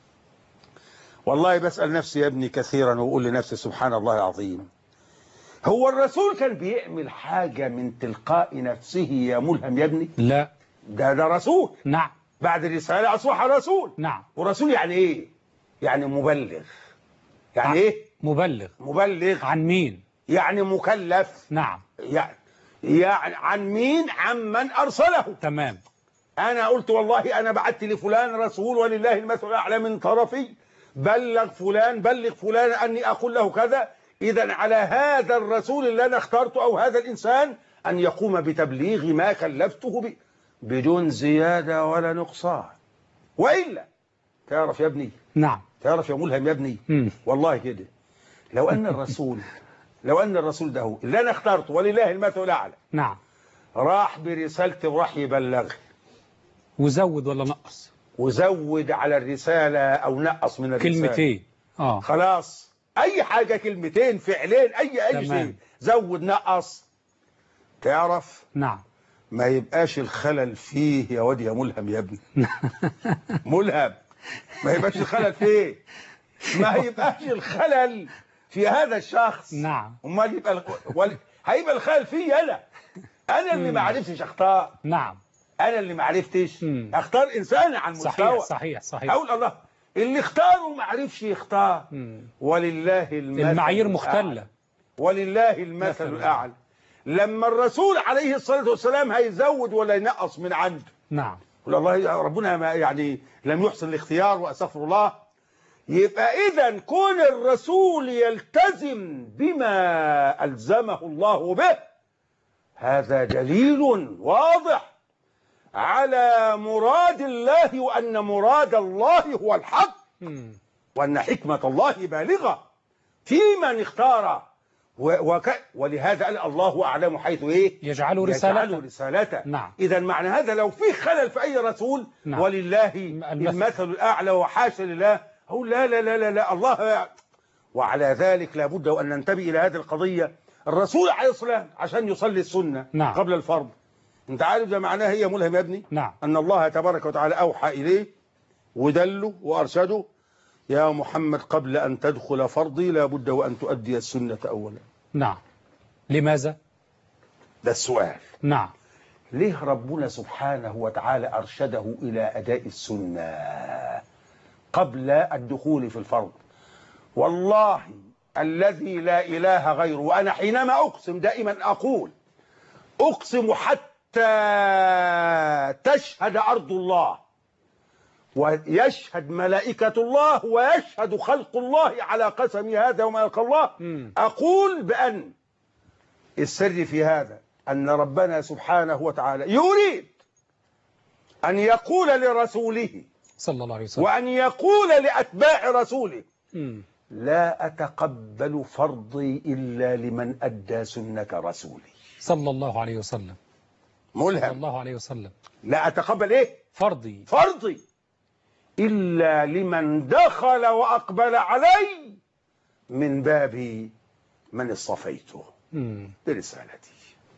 والله بسأل نفسي يا ابني كثيرا وأقول لنفسي سبحان الله العظيم، هو الرسول كان بيعمل حاجة من تلقاء نفسه يا ملهم يا ابني؟ لا، ده رسول. نعم. بعد الرسالة أصبح رسول. نعم. ورسول يعني إيه؟ يعني مبلغ. يعني إيه؟ مبلغ. عن مين؟ يعني مكلف. نعم. يعني عن مين؟ عن من أرسله. تمام. أنا قلت والله أنا بعت لفلان رسول ولله المثل الأعلى من طرفي، بلغ فلان أني أقول له كذا. إذا على هذا الرسول اللي أنا اخترته أو هذا الإنسان أن يقوم بتبليغ ما كلفته به بدون زيادة ولا نقصان. وإلا تعرف يا ابني، نعم، تعرف يا ملهم يا ابني، والله كده لو أن الرسول ده هو اللي أنا اخترته ولله المثل الأعلى، نعم، راح برسالتي وراح يبلغ، وزود ولا نقص، وزود على الرسالة أو نقص من الرسالة كلمتين، خلاص أي حاجة، كلمتين، فعلين، أي شيء، زود نقص، تعرف نعم ما يبقاش الخلل فيه يا واد يا ملهم يا ابني. ملهم، ما يبقاش الخلل فيه، ما يبقاش الخلل في هذا الشخص. نعم. امال يبقى هيبقى الخلل فيه انا اللي ما عرفتش اختار. نعم. انا اللي ما عرفتش اختار انسان عن مستوى. صحيح. اقول الله اللي اختاره ما عرفش يختار. ولله المعايير مختلة. ولله المثل الاعلى. لما الرسول عليه الصلاة والسلام هيزود ولا ينقص من عنده. نعم. والله ربنا ما يعني لم يحسن الاختيار واستغفر الله. يبقى إذا كون الرسول يلتزم بما ألزمه الله به، هذا دليل واضح على مراد الله، وأن مراد الله هو الحق، وأن حكمة الله بالغة في من اختار. ولهذا قال الله أعلم حيث يجعل رسالته. نعم. إذا معنى هذا لو في خلل في أي رسول، نعم، ولله المثل الأعلى وحاشا لله، هو لا الله. وعلى ذلك لابد وأن ننتبه إلى هذه القضية. الرسول عليه الصلاة والسلام عشان يصلي السنة، نعم، قبل الفرض، أنت عارف ده معناها هي ملهم يا ابني؟ نعم. أن الله تبارك وتعالى أوحى إليه ودله وأرشده: يا محمد قبل أن تدخل فرضي لابد وأن تؤدي السنة أولا. نعم. لماذا؟ ده السؤال. نعم. ليه ربنا سبحانه وتعالى أرشده إلى أداء السنة قبل الدخول في الفرض؟ والله الذي لا إله غيره، وأنا حينما أقسم دائما أقسم حتى تشهد أرض الله ويشهد ملائكة الله ويشهد خلق الله على قسم هذا وما يلقى الله. أقول بأن السر في هذا أن ربنا سبحانه وتعالى يريد أن يقول لرسوله صلى الله عليه وسلم وأن يقول لأتباع رسوله: لا أتقبل فرضي إلا لمن أدى سنة رسولي صلى الله عليه وسلم. ملهم. صلى الله عليه وسلم. لا أتقبل فرضي إلا لمن دخل وأقبل علي من باب من اصطفيته برسالتي،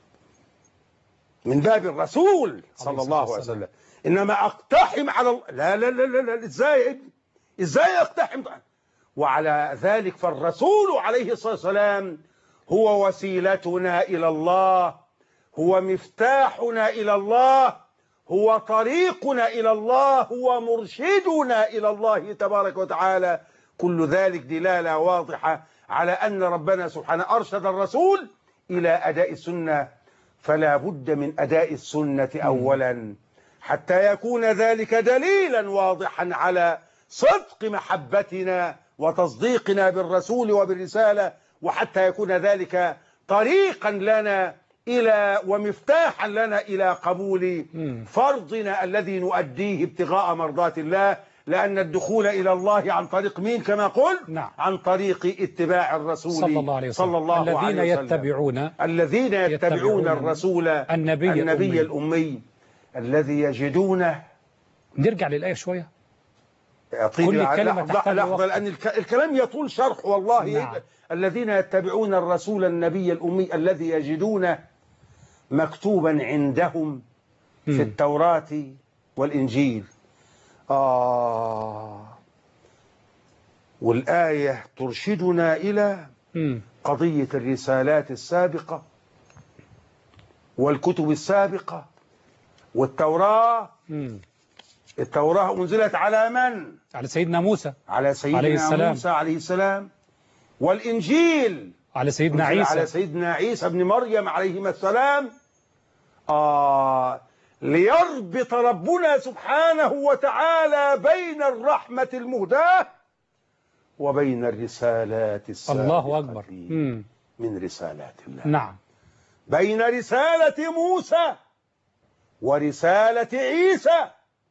من باب الرسول صلى الله عليه وسلم. إنما أقتحم على الله، لا إزاي أقتحم؟ وعلى ذلك فالرسول عليه الصلاة والسلام هو وسيلتنا إلى الله، هو مفتاحنا إلى الله، هو طريقنا إلى الله، هو مرشدنا إلى الله تبارك وتعالى. كل ذلك دلالة واضحة على أن ربنا سبحانه أرشد الرسول إلى أداء السنة، فلا بد من أداء السنة أولا حتى يكون ذلك دليلا واضحا على صدق محبتنا وتصديقنا بالرسول وبالرسالة، وحتى يكون ذلك طريقا لنا إلى ومفتاحا لنا إلى قبول فرضنا الذي نؤديه ابتغاء مرضات الله، لأن الدخول إلى الله عن طريق مين كما قلت؟ نعم. عن طريق اتباع الرسول صلى الله عليه وسلم. الذين يتبعون الرسول النبي الأمي الذي يجدونه. نرجع للآية شوية. كل كلمة لحظة لأن الكلام يطول شرح والله. نعم. الذين يتبعون الرسول النبي الأمي الذي يجدونه مكتوبا عندهم في التوراة والإنجيل. والآية ترشدنا إلى قضية الرسالات السابقة والكتب السابقة والتوراة. التوراة أنزلت على من؟ على سيدنا موسى على سيدنا موسى عليه السلام. والإنجيل على سيدنا عيسى، على سيدنا عيسى ابن مريم عليهما السلام. ليربط ربنا سبحانه وتعالى بين الرحمة المهداة وبين الرسالات السابقة. الله أكبر. من رسالات الله. نعم. بين رسالة موسى ورسالة عيسى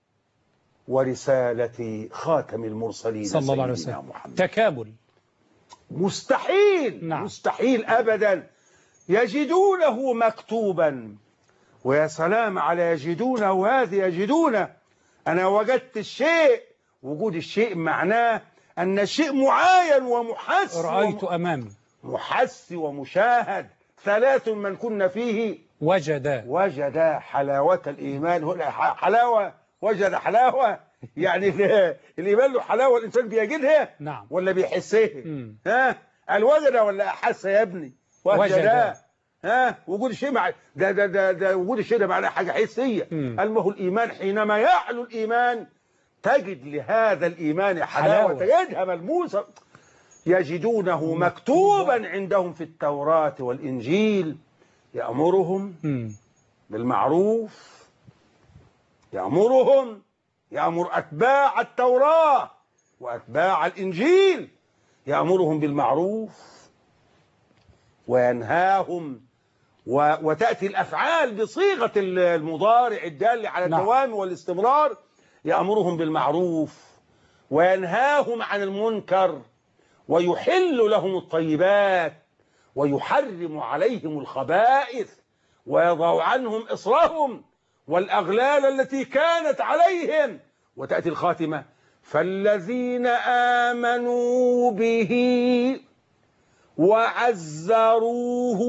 ورسالة خاتم المرسلين صلى الله عليه وسلم. تكامل مستحيل. نعم. مستحيل أبدا. يجدونه مكتوبا، ويا سلام على يجدونه. وهذه يجدونه أنا وجدت الشيء. وجود الشيء معناه أن الشيء معاين ومحس. رأيت أمامي. محس ومشاهد. ثلاث من كنا فيه وجد حلاوة الإيمان. حلاوة وجد حلاوة يعني الإيمان له حلاوة الإنسان بيجدها. نعم. ولا بيحسها؟ الوجد ولا أحس يا ابني؟ وجد. وجود الشيء مع ده وجود الشيء ده معناه حاجة حسية. المه الإيمان حينما يعلو الإيمان تجد لهذا الإيمان حلاوة تجدها ملموسة. يجدونه مكتوبا عندهم في التوراة والإنجيل يأمرهم بالمعروف. يأمر أتباع التوراة وأتباع الإنجيل يأمرهم بالمعروف وينهاهم. وتأتي الأفعال بصيغة المضارع الدال على الدوام والاستمرار. يأمرهم بالمعروف وينهاهم عن المنكر ويحل لهم الطيبات ويحرم عليهم الخبائث ويضع عنهم إصرهم والأغلال التي كانت عليهم. وتأتي الخاتمة: فالذين آمنوا به وعزروه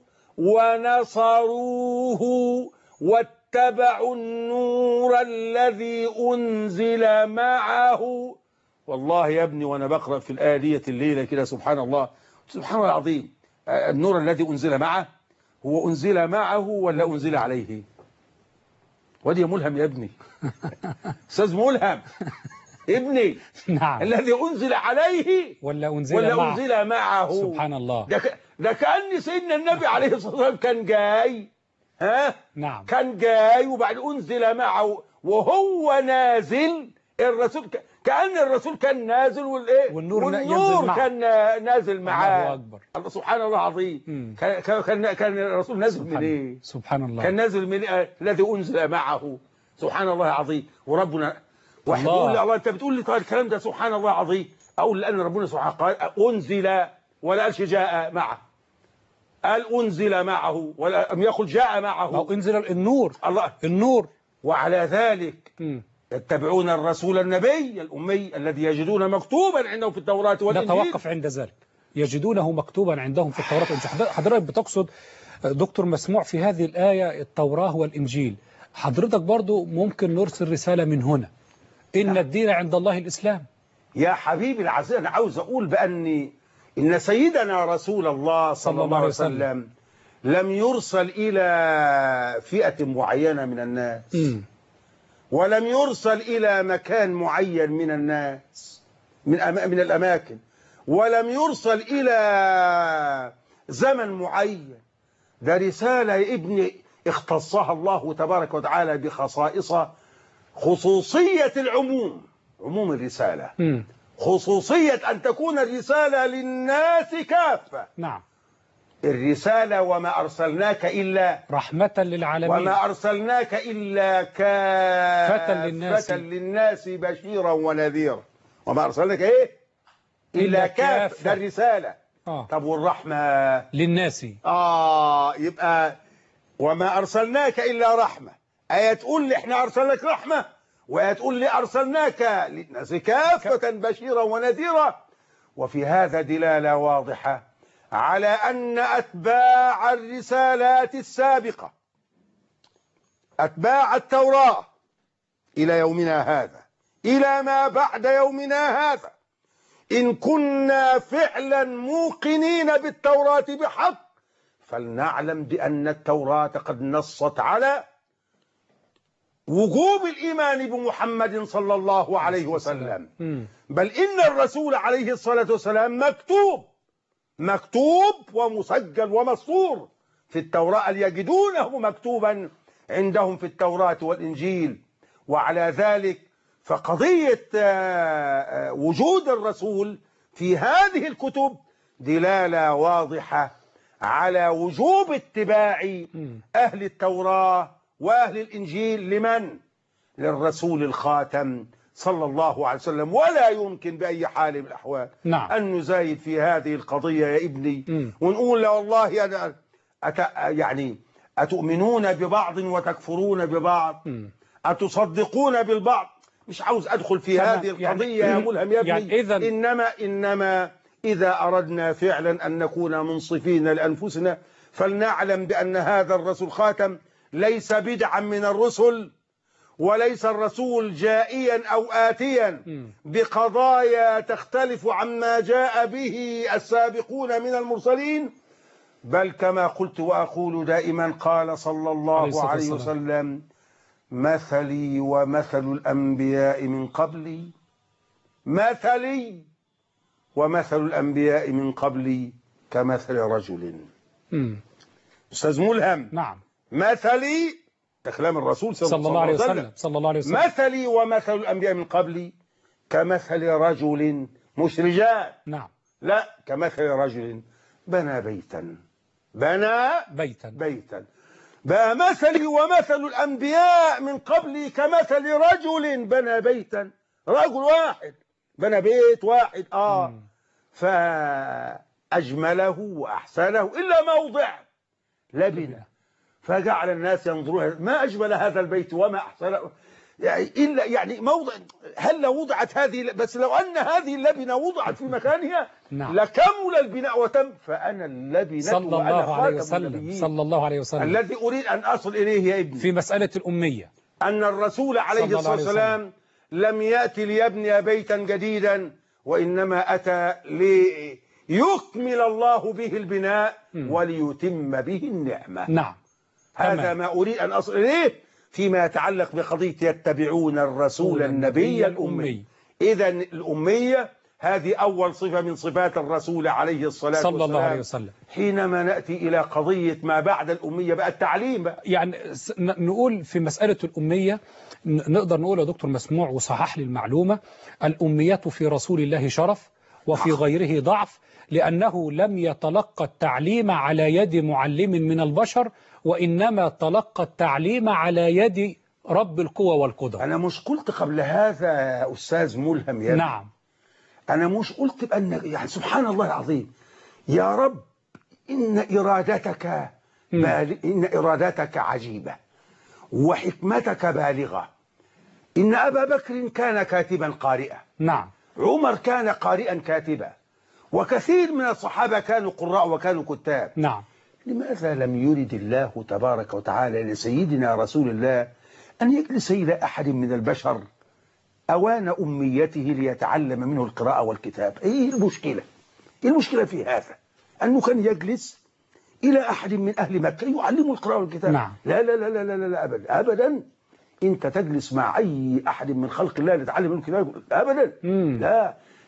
ونصروه واتبعوا النور الذي أنزل معه. والله يا ابني وأنا بقرأ في الآية ديت الليلة كده سبحان الله العظيم. النور الذي أنزل معه هو أنزل معه ولا أنزل عليه؟ ودي ملهم يا ابني. أستاذ ملهم ابني. نعم. الذي أنزل عليه ولا أنزل معه. سبحان الله. ده كأن سيدنا النبي عليه الصلاة والسلام كان جاي. نعم. كان جاي وبعد أنزل معه وهو نازل. الرسول كأن الرسول كان نازل والنور كان نازل معاه. الله أكبر. الله سبحان الله العظيم. كان الرسول نازل من ايه؟ سبحان الله. كان نازل من الذي أنزل معه. سبحان الله العظيم. وربنا واحد يقول لي الله أنت بتقول لي طيب الكلام ده سبحان الله العظيم. أقول لأن ربنا سبحانه قال أنزل ولا قالش جاء معه. قال أنزل معه ولا أم يقل جاء معه. أو أنزل النور. الله النور. وعلى ذلك يتبعون الرسول النبي الأمي الذي يجدون مكتوبا عندهم في التوراة والإنجيل. نتوقف عند ذلك. يجدونه مكتوبا عندهم في التوراة والإنجيل. حضرتك بتقصد دكتور مسموع في هذه الآية التوراة والإنجيل. حضرتك برضو ممكن نرسل رسالة من هنا إن الدين عند الله الإسلام. يا حبيبي العزيز أنا عاوز أقول إن سيدنا رسول الله صلى الله عليه وسلم لم يرسل إلى فئة معينة من الناس ولم يرسل إلى مكان معين من الناس. من الأماكن، ولم يرسل إلى زمن معين. ده رسالة يا ابني اختصها الله تبارك وتعالى بخصائص خصوصية العموم، عموم الرسالة، خصوصية أن تكون الرسالة للناس كافة. نعم. الرسالة وما أرسلناك إلا رحمة للعالمين، وما أرسلناك إلا كافة للناس بشيرا ونذيرا، وما أرسلناك إيه إلا كافة. ده الرسالة. طب والرحمة للناس، يبقى وما أرسلناك إلا رحمة. آية تقول لي إحنا أرسلناك رحمة، وآية تقول لي أرسلناك للناس كافة بشيرا ونذيرا. وفي هذا دلالة واضحة على أن أتباع الرسالات السابقة، أتباع التوراة إلى يومنا هذا، إلى ما بعد يومنا هذا، إن كنا فعلا موقنين بالتوراة بحق، فلنعلم بأن التوراة قد نصت على وجوب الإيمان بمحمد صلى الله عليه وسلم. بل إن الرسول عليه الصلاة والسلام مكتوب ومسجل ومسطور في التوراة، يجدونه مكتوبا عندهم في التوراة والإنجيل. وعلى ذلك فقضية وجود الرسول في هذه الكتب دلالة واضحة على وجوب اتباع أهل التوراة وأهل الإنجيل لمن؟ للرسول الخاتم صلى الله عليه وسلم. ولا يمكن بأي حال من الأحوال أن نزايد في هذه القضية يا ابني ونقول لا والله يعني أتؤمنون ببعض وتكفرون ببعض، أتصدقون بالبعض. مش عاوز أدخل في هذه القضية يا ملهم يا ابني. إنما إذا أردنا فعلا أن نكون منصفين لأنفسنا فلنعلم بأن هذا الرسول خاتم ليس بدعا من الرسل، وليس الرسول جائيا أو آتيا بقضايا تختلف عما جاء به السابقون من المرسلين، بل كما قلت وأقول دائما قال صلى الله عليه وسلم: مثلي ومثل الأنبياء من قبلي، مثلي ومثل الأنبياء من قبلي كمثل رجل. أستاذ ملهم، نعم، مثلي كلام الرسول صلى الله عليه وسلم، مثلي ومثل الأنبياء من قبلي كمثل رجل، مش رجال، نعم، لا، كمثل رجل بنى بيتا، بقى مثلي ومثل الأنبياء من قبلي كمثل رجل بنى بيتا، رجل واحد بنى بيت واحد فأجمله وأحسنه إلا موضع لبنة، فجعل الناس ينظرون ما أجمل هذا البيت وما أحسنه، يعني إلا يعني موضع، هل وضعت هذه، بس لو أن هذه اللبنة وضعت في مكانها لكمل البناء وتم. فأنا اللبنة صلى الله عليه وسلم، صلى الله عليه وسلم. الذي أريد أن أصل إليه يا ابني في مسألة الأمية، أن الرسول عليه الصلاة والسلام لم يأتي ليبني بيتا جديدا، وإنما أتى ليكمل الله به البناء وليتم به النعمة. نعم، هذا ما أريد أن أصل إليه فيما يتعلق بقضية يتبعون الرسول النبي الأمي. إذا الأمية هذه أول صفة من صفات الرسول عليه الصلاة والسلام صلى الله عليه وسلم. حينما نأتي إلى قضية ما بعد الأمية بقى التعليم بقى. يعني نقول في مسألة الأمية نقدر نقول يا دكتور مسموع وصحح لي المعلومة: الأمية في رسول الله شرف وفي غيره ضعف، لأنه لم يتلقى التعليم على يد معلم من البشر، وإنما تلقى التعليم على يد رب القوى والقدر. أنا مش قلت قبل هذا يا أستاذ ملهم يا نعم، أنا مش قلت بأن يعني سبحان الله العظيم يا رب إن إرادتك عجيبة وحكمتك بالغة. إن أبا بكر كان كاتبا قارئا، نعم، عمر كان قارئا كاتبا، وكثير من الصحابة كانوا قراء وكانوا كتاب. نعم، لماذا لم يرد الله تبارك وتعالى لسيدنا رسول الله أن يجلس إلى أحد من البشر أوان أميته ليتعلم منه القراءة والكتاب؟ إيه المشكلة؟ إيه المشكلة في هذا؟ أنه كان يجلس إلى أحد من أهل مكة يعلمه القراءة والكتاب. نعم. لا لا لا لا لا, لا أبدا أبدا. أنت تجلس مع أي أحد من خلق الله لتعلم منه الكتاب؟ أبدا. لا،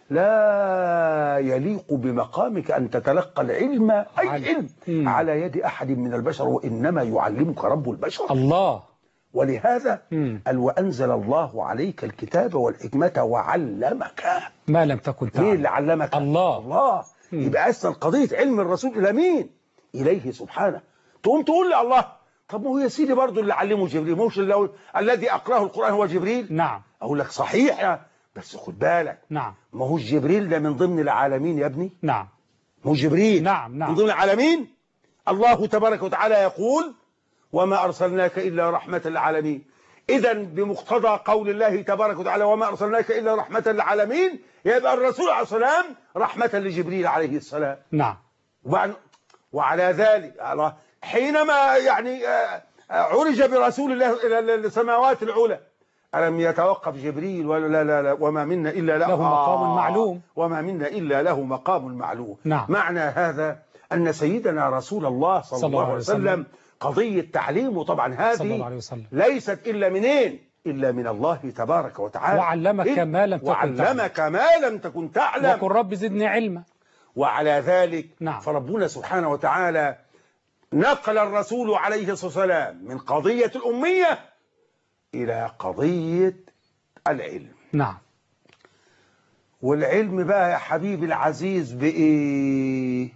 لا يليق بمقامك أن تتلقى العلم أي علم على يد أحد من البشر، وإنما يعلمك رب البشر الله. ولهذا قال وأنزل الله عليك الكتاب والحكمة وعلمك ما لم تكن تعلم. مين اللي علمك؟ الله. يبقى أصلا قضية علم الرسول إلى مين؟ إليه سبحانه. تقوم تقول لي الله، طب ما هو يا سيدي برضه اللي علمه جبريل، مش الذي أقرأه القرآن هو جبريل؟ نعم. أقول لك صحيح، بس خد بالك. نعم. ما هو جبريل ده من ضمن العالمين يا ابني. نعم. ما هو جبريل نعم. من ضمن العالمين. الله تبارك وتعالى يقول وما أرسلناك إلا رحمة للعالمين. إذا بمقتضى قول الله تبارك وتعالى وما أرسلناك إلا رحمة للعالمين، يبقى الرسول عليه السلام رحمة لجبريل عليه السلام. نعم. وعلى ذلك حينما يعني عرج برسول الله إلى السماوات العلى، ألم يتوقف جبريل ولا لا وما منا إلا له مقام معلوم، وما منا إلا له مقام معلوم. نعم. معنى هذا أن سيدنا رسول الله صلى الله عليه وسلم قضية تعليمه طبعا هذه ليست إلا منين؟ إلا من الله تبارك وتعالى. وعلمك ما لم تكن تعلم. وعلمك ما لم تكن تعلم. وقل رب زدني علما. وعلى ذلك نعم. فربنا سبحانه وتعالى نقل الرسول عليه الصلاة والسلام من قضية الأمية إلى قضية العلم. نعم. والعلم بقى يا حبيبي العزيز بإيه؟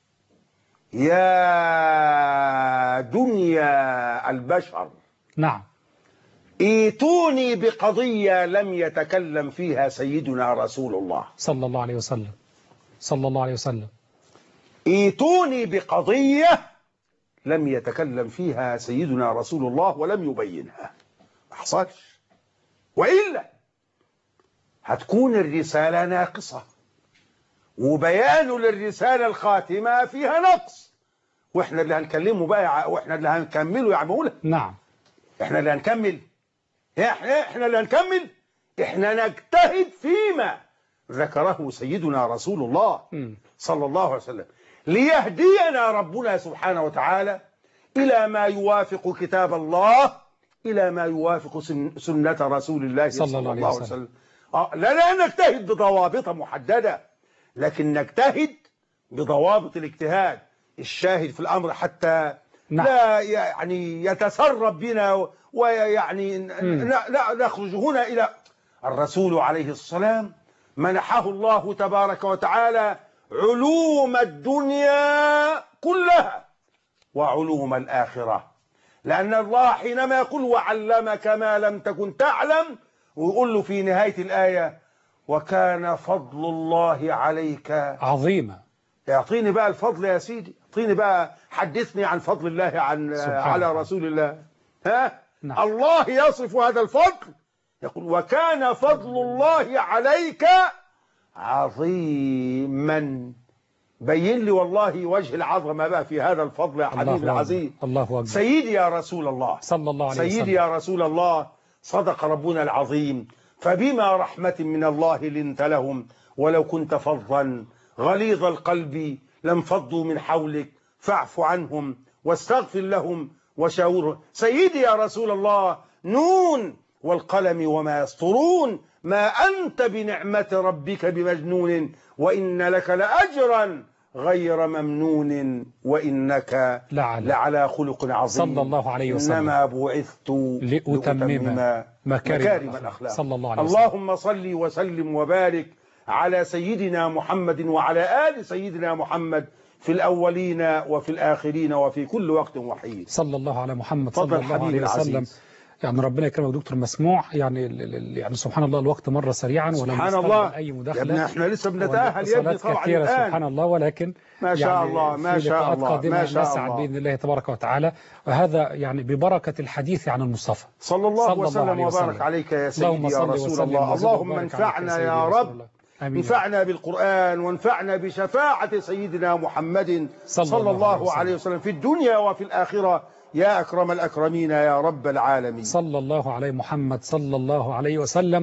يا دنيا البشر. نعم. ايتوني بقضية لم يتكلم فيها سيدنا رسول الله صلى الله عليه وسلم. صلى الله عليه وسلم. ايتوني بقضية لم يتكلم فيها سيدنا رسول الله ولم يبينها. ما حصلش، وإلا هتكون الرسالة ناقصة، وبيان للرسالة الخاتمة فيها نقص، واحنا اللي هنكلمه بقى، واحنا اللي هنكمله يا عم مولا. نعم. احنا اللي هنكمل، احنا اللي هنكمل، احنا نجتهد فيما ذكره سيدنا رسول الله صلى الله عليه وسلم ليهدينا ربنا سبحانه وتعالى إلى ما يوافق كتاب الله، إلى ما يوافق سنة رسول الله صلى الله عليه وسلم. لا نجتهد بضوابط محددة، لكن نجتهد بضوابط الاجتهاد الشاهد في الأمر حتى لا يعني يتسرب بنا ويعني نخرج هنا إلى الرسول عليه السلام. منحه الله تبارك وتعالى علوم الدنيا كلها وعلوم الآخرة، لأن الله حينما يقول وعلمك ما لم تكن تعلم، ويقول له في نهاية الآية وكان فضل الله عليك عظيما. يعطيني بقى الفضل يا سيدي، اعطيني بقى، حدثني عن فضل الله على رسول الله. نعم. الله يصف هذا الفضل، يقول وكان فضل الله عليك عظيما. بين لي والله وجه العظمة بقى في هذا الفضل يا حبيبي العزيز. الله أكبر. سيدي يا رسول الله صلى الله عليه وسلم. سيدي يا رسول الله، صدق ربنا العظيم، فبما رحمة من الله لنت لهم ولو كنت فظا غليظ القلب لانفضوا من حولك فاعف عنهم واستغفر لهم وشاورهم. سيدي يا رسول الله، نون والقلم وما يسطرون، ما أنت بنعمة ربك بمجنون وإن لك لأجرا غير ممنون وإنك لعلى خلق عظيم. صلى الله عليه وسلم. إنما بعثت لأتمم مكارم الأخلاق. صلى الله عليه وسلم. اللهم صل وسلم وبارك على سيدنا محمد وعلى آل سيدنا محمد في الأولين وفي الآخرين وفي كل وقت وحين. صلى الله على محمد صلى الله عليه وسلم. يعني ربنا يكرمك دكتور مسموع، يعني سبحان الله الوقت مر سريعا ولم نستقبل أي مداخلة. يا ابني احنا لسه بنتأهل يا ابني طبعا الآن. سبحان الله، ولكن ما شاء الله ما شاء الله ما شاء الله نسعد بإذن الله تبارك وتعالى، وهذا يعني ببركة الحديث عن المصطفى صلى الله وسلم وبارك عليك يا سيدي يا رسول الله. اللهم انفعنا يا رب، انفعنا بالقرآن وانفعنا بشفاعة سيدنا محمد صلى الله عليه وسلم في الدنيا وفي الآخرة يا أكرم الأكرمين يا رب العالمين. صلى الله عليه محمد صلى الله عليه وسلم.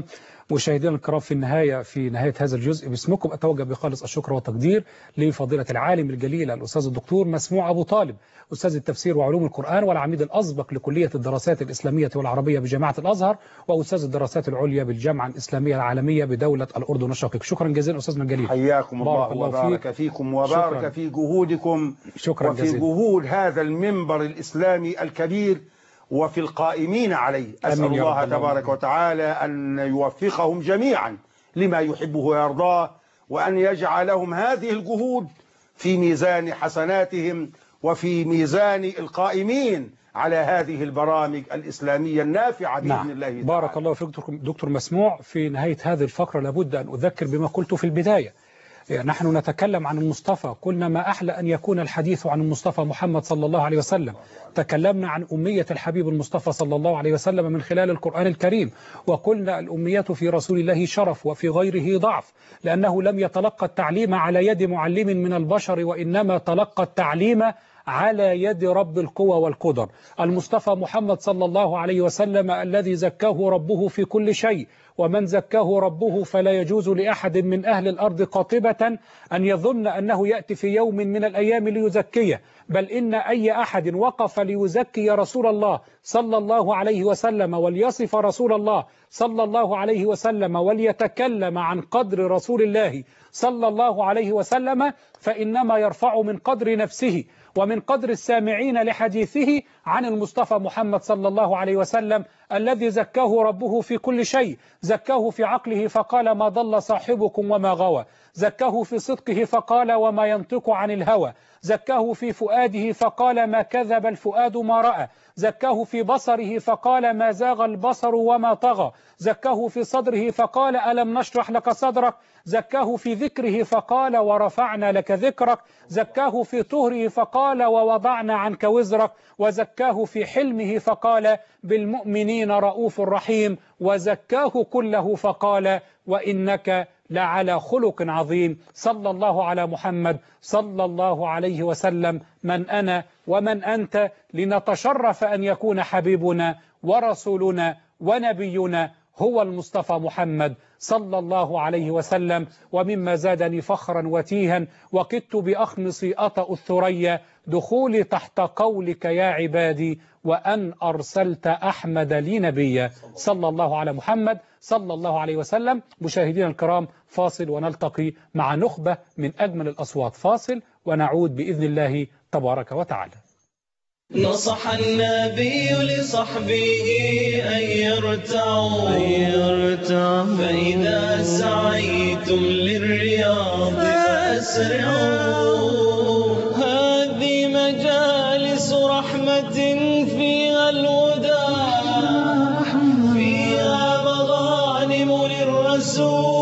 مشاهدينا الكرام، في نهاية هذا الجزء باسمكم أتوجه بخالص الشكر والتقدير لفضيلة العالم الجليل الأستاذ الدكتور مسموع أبو طالب، أستاذ التفسير وعلوم القرآن والعميد الأسبق لكلية الدراسات الإسلامية والعربية بجامعة الأزهر، وأستاذ الدراسات العليا بالجامعة الإسلامية العالمية بدولة الأردن الشقيق. شكرا جزيلا أستاذنا الجليل. حياكم الله وبارك فيكم وبارك في جهودكم شكرا وفي جزيلا. جهود هذا المنبر الإسلامي الكبير وفي القائمين عليه. أسأل الله تبارك وتعالى أن يوفقهم جميعا لما يحبه ويرضاه، وأن يجعلهم هذه الجهود في ميزان حسناتهم وفي ميزان القائمين على هذه البرامج الإسلامية النافعة بإذن الله تعالى. بارك الله فيك دكتور مسموع. في نهاية هذه الفقرة لابد أن أذكر بما قلت في البداية. نحن نتكلم عن المصطفى، قلنا ما أحلى أن يكون الحديث عن المصطفى محمد صلى الله عليه وسلم. تكلمنا عن أمية الحبيب المصطفى صلى الله عليه وسلم من خلال القرآن الكريم، وقلنا الأمية في رسول الله شرف وفي غيره ضعف، لأنه لم يتلقى التعليم على يد معلم من البشر، وإنما تلقى التعليم على يد رب القوى والقدر. المصطفى محمد صلى الله عليه وسلم الذي زكاه ربه في كل شيء، ومن زكاه ربه فلا يجوز لأحد من أهل الأرض قاطبة أن يظن أنه يأتي في يوم من الأيام ليزكيه، بل إن أي أحد وقف ليزكي رسول الله صلى الله عليه وسلم وليصف رسول الله صلى الله عليه وسلم وليتكلم عن قدر رسول الله صلى الله عليه وسلم، فإنما يرفع من قدر نفسه ومن قدر السامعين لحديثه عن المصطفى محمد صلى الله عليه وسلم الذي زكاه ربه في كل شيء. زكاه في عقله فقال ما ضل صاحبكم وما غوى، زكاه في صدقه فقال وما ينطق عن الهوى، زكاه في فؤاده فقال ما كذب الفؤاد ما رأى، زكاه في بصره فقال ما زاغ البصر وما طغى، زكاه في صدره فقال ألم نشرح لك صدرك، زكاه في ذكره فقال ورفعنا لك ذكرك، زكاه في طهره فقال ووضعنا عنك وزرك، وزكاه في حلمه فقال بالمؤمنين رؤوف رحيم، وزكاه كله فقال وإنك لعلى خلق عظيم. صلى الله على محمد صلى الله عليه وسلم. من أنا ومن أنت لنتشرف أن يكون حبيبنا ورسولنا ونبينا هو المصطفى محمد صلى الله عليه وسلم. ومما زادني فخرا وتيها وكدت بأخمصي أطأ الثريا دخولي تحت قولك يا عبادي وأن أرسلت أحمد لي نبيا. صلى الله على محمد صلى الله عليه وسلم. مشاهدينا الكرام، فاصل ونلتقي مع نخبة من أجمل الأصوات. فاصل ونعود بإذن الله تبارك وتعالى. نصح النبي لصحبه أن يرتعوا فإذا سعيتم للرياض فأسرعوا. هذه مجالس رحمة فيها الهدى، فيها مغانم للرسول